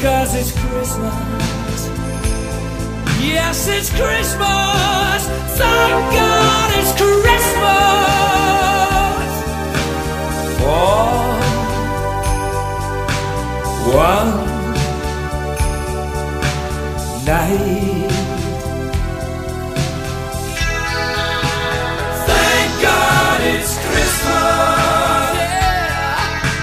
'cause it's Christmas. Yes, it's Christmas. Thank God it's Christmas. For one night. Thank God it's Christmas. Yeah.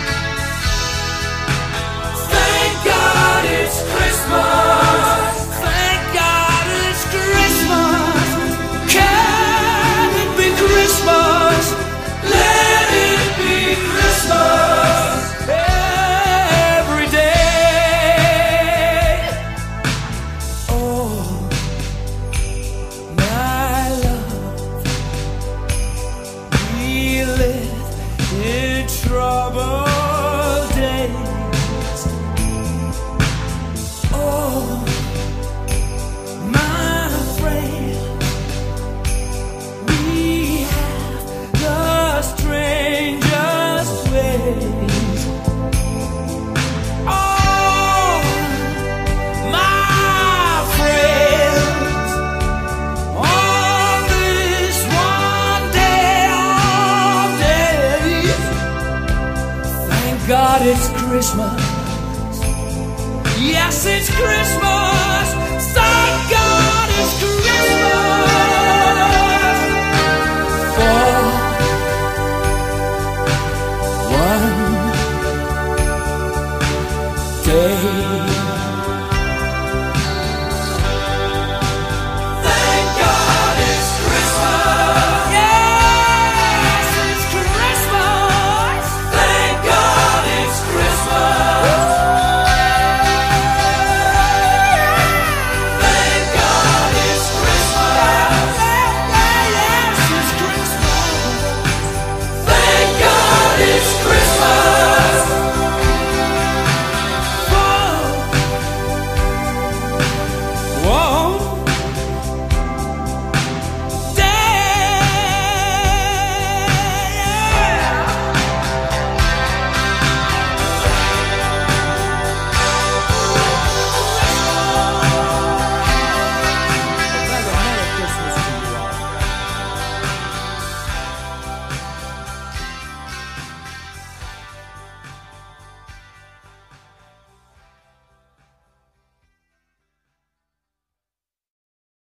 Thank God it's Christmas. Thank God it's Christmas. Can it be Christmas? Let it be Christmas every day. Oh, my love, we live in troubled days. Oh, my friend, we have the strangest ways. Oh, my friends, on this one day of days, thank God it's Christmas. Yes, it's Christmas. Thank God it's Christmas. For one day.